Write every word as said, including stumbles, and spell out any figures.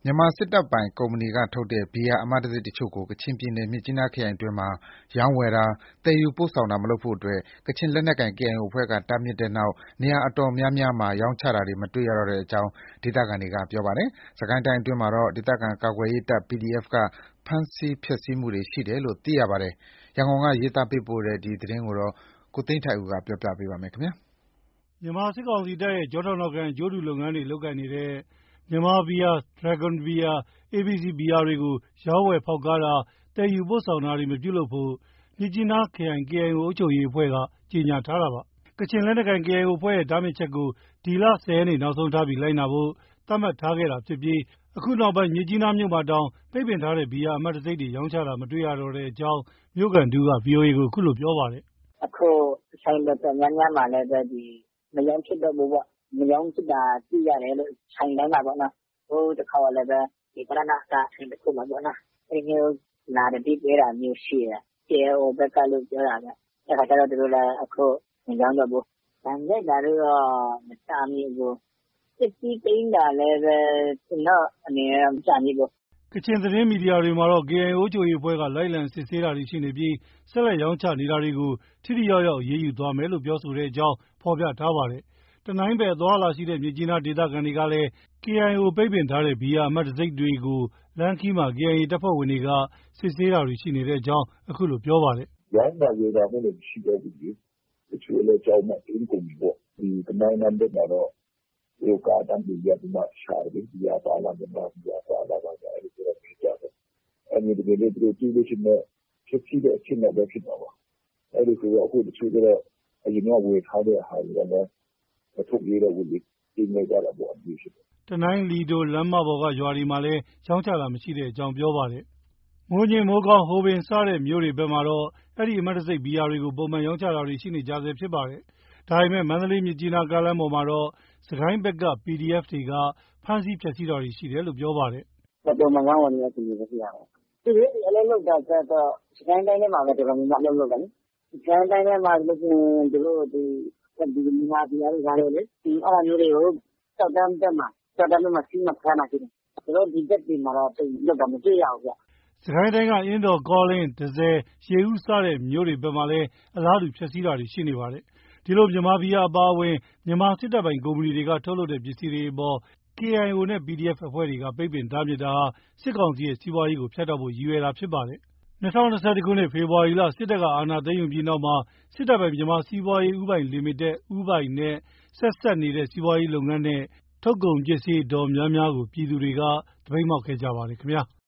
မြန်မာစစ်တပ်ပိုင်ကုမ္ပဏီကထုတ်တဲ့ ဘီယာအမှတ်တံဆိပ်တချို့ကို ကချင်ပြည်နယ် မြစ်ကြီးနားခရိုင်အတွင်းမှာ ရောင်းဝယ်တာ၊ သယ်ယူပို့ဆောင်တာ မလုပ်ဖို့အတွက် ကချင်လက်နက်ကိုင် ကေအိုင်အိုအဖွဲ့က တားမြစ်တဲ့နောက် နေရာအတော်များများမှာ ရောင်းချတာတွေ မတွေ့ရတော့တဲ့အကြောင်း ဒေသခံတွေက ပြောပါတယ်။ စစ်ကိုင်းတိုင်းအတွင်းမှာတော့ ဒေသခံကာကွယ်ရေးတပ် ပီဒီအက်ဖ် က ဖမ်းဆီး ဖျက်ဆီးမှုတွေရှိတယ်လို့ သိရပါတယ်။ ရန်ကုန်က ရေးသားပေးပို့တဲ့သတင်းကို ကိုသိန်းထိုက်ဦး ပြောပြပါမယ်။မြန်မာစစ်ကောင်စီတပ်ရဲ့ ကျောထောက်နောက်ခံ အကျိုးတူလုပ်ငန်းတွေ လုပ်ကိုင်နေတဲ့ မြန်မာဘီယာ၊ Dragon ဘီယာ၊ အေဘီစီ ဘီယာတွေကို ရောင်းဝယ်ဖောက်ကားတာ၊ သယ်ယူပို့ဆောင်တာတွေ မပြုလုပ်ဖို့ မြစ်ကြီးနားခရိုင် ကေအိုင်အို အုပ်ချုပ်ရေးအဖွဲ့က ကြေညာထားတာပါ။ ကချင်လက်နက်ကိုင် ကေအိုင်အိုအဖွဲ့ရဲ့ တားမြစ်ချက်ကို ဒီလ ၁၀ ရက်နေ့ နောက်ဆုံးထားပြီး လိုက်နာဖို့ သတ်မှတ်ထားခဲ့တာဖြစ်ပြီး အခုနောက်ပိုင်း မြစ်ကြီးနားမြို့မှာတောင် ပိတ်ပင်ထားတဲ့ ဘီယာအမှတ်တံဆိပ်တွေ ရောင်းချတာ မတွေ့ရတော့တဲ့အကြောင်း မြို့ခံတဦးက ဗွီအိုအေကို အခုလိုပြောပါတယ်။ “အခုဆိုင်တော်တော်များများမှာလည်းပဲ မရောင်းဖြစ်တော့ဘူးပေါ့။ မရောင်းဖြစ်တာ တွေ့ရတယ်လို့ ဆိုင်တိုင်းမှာပေါ့နော်။ ဟိုတခေါက်ကလည်းပဲ ပဓာနတ ဆိုင်တခုမှာပေါ့နော်။ အဲဒီမျိုး လာသတိပေးတာမျိုးရှိတယ်။ ကေအိုင်အိုဘက်ကလို့ ပြောတာပဲ။ အဲဒီအခါကျတော့ သူတို့လည်း အခုမရောင်းတော့ဘူး။ ဒဏ်ရိုက်တာတော့ မကြားမိဘူး။ ပစ္စည်းသိမ်းတာလည်းပဲ ကျနော့်အနေနဲ့ မကြားမိဘူး။ ” ကချင်သတင်းမီဒီယာတွေမှာတော့ ကေအိုင်အို အုပ်ချုပ်ရေးအဖွဲ့က လိုက်လံစစ်ဆေးတာတွေရှိနေပြီး ဆက်လက်ရောင်းချနေတာတွေကို ထိထိရောက်ရောက် အရေးယူသွားမယ်လို့ ပြောဆိုတဲ့အကြောင်း ဖော်ပြထားပါတယ်။ တနိုင်းဘက် အသွားအလာရှိတဲ့ မြစ်ကြီးနား ဒေသခံတွေကလည်း ကေအိုင်အို ပိတ်ပင်ထားတဲ့ ဘီယာအမှတ်တံဆိပ်တွေကို လမ်းခရီးမှာ ကေအိုင်အေ တပ်ဖွဲ့ဝင်တွေက စစ်ဆေးတာတွေ ရှိနေတဲ့အကြောင်း အခုလိုပြောပါတယ်။ “ရောင်းတာဝယ်တာတော့ မရှိတော့ဘူးလေ။ တချို့လည်း ကြောက်မှတ်သိမ်းကုန်ပြီပေါ့။ ဒီတနိုင်းလမ်းဘက်မှာတော့ သူတို့ကားတန်းတွေရပ်ပြီးမှ ရှာတယ်လေ။ ဘီယာပါလား၊ မြန်မာဘီယာပါလား ဘာညာ အဲလိုမေးကြတယ်။ အဲလိုတကယ်လို့ သူတို့တွေ့လို့ရှိရင်တော့ ဖျက်ဆီးတဲ့အဆင့်လောက်ပဲ ဖြစ်မှာပါ။ အဲလိုဆိုတော့ အခုတချို့ကျတော့ အရင်ကဝယ်ထားတဲ့ဟာတွေကလည်း မထုတ်ရဲတော့ဘူးလေ။ သိမ်းလိုက်ကြတာပေါ့။ ” တနိုင်း လီဒိုလမ်းမပေါ်က ရွာတွေမှာလည်း ရောင်းချတာမရှိတဲ့အကြောင်း ပြောပါတယ်။ မိုးညှင်း၊ မိုးကောင်း၊ ဟိုပင် စတဲ့မြို့တွေဘက်မှာတော့ အဲဒီအမှတ်တံဆိပ်ဘီယာတွေကို ပုံမှန်ရောင်းချတာတွေ ရှိနေကြဆဲဖြစ်ပါတယ်။ ဒါပေမဲ့ မန္တလေး-မြစ်ကြီးနား ကားလမ်းပေါ်မှာတော့ စစ်ကိုင်းဘက်က ပီဒီအက်ဖ်တွေက ဖမ်းဆီး ဖျက်ဆီးတာတွေရှိတယ်လို့ ပြောပါတယ်။ “ပုံမှန်ရောင်းဝယ်နေတဲ့ အခြေအနေပဲ ရှိတာပဲ။ သူတို့အလုပ်လုပ်တာကျတော့ စစ်ကိုင်းတိုင်းထဲမှာပဲ တော်တော်များများ အလုပ်လုပ်တာလေ။ စစ်ကိုင်းတိုင်းထဲမှာဆိုရင် သူတို့ မြန်မာဘီယာတို့ ဘာတို့လေ အဲဒါမျိုးတွေကို ကျောက်တန်းဘက်မှာ စီးမှ ဖမ်းတာရှိတယ်။ သူတို့ဒီဘက်တွေမှာတော့ သိပ်လုပ်တာ မတွေ့ရဘူးဗျ။ ” စစ်ကိုင်းတိုင်းက အင်းတော်၊ ကောလင်း၊ တန့်ဆည်၊ ရေဦး စတဲ့မြို့တွေဘက်မှာလည်း အလားတူ ဖျက်ဆီးတာတွေ ရှိနေပါတယ်။ ဒီလို မြန်မာဘီယာအပါအဝင် မြန်မာစစ်တပ်ပိုင် ကုမ္ပဏီတွေက ထုတ်လုပ်တဲ့ ပစ္စည်းတွေအပေါ် ကေအိုင်အိုနဲ့ ပီဒီအက်ဖ် အဖွဲ့တွေက ပိတ်ပင်တားမြစ်တာဟာ စစ်ကောင်စီရဲ့ စီးပွားရေးကို ဖြတ်တောက်ဖို့ ရည်ရွယ်တာဖြစ်ပါတယ်။ ၂၀၂၁ ခုနှစ် ဖေဖော်ဝါရီလ စစ်တပ်က အာဏာသိမ်းယူပြီးနောက်မှာ စစ်တပ်ပိုင် မြန်မာ့စီးပွားရေး ဦးပိုင်လိမိတက် ဦးပိုင်နဲ့ ဆက်စပ်နေတဲ့ စီးပွားရေးလုပ်ငန်းနဲ့ ထုတ်ကုန်ပစ္စည်း အတော်များများကို ပြည်သူတွေက သပိတ်မှောက်ခဲ့ကြပါတယ်ခင်ဗျာ။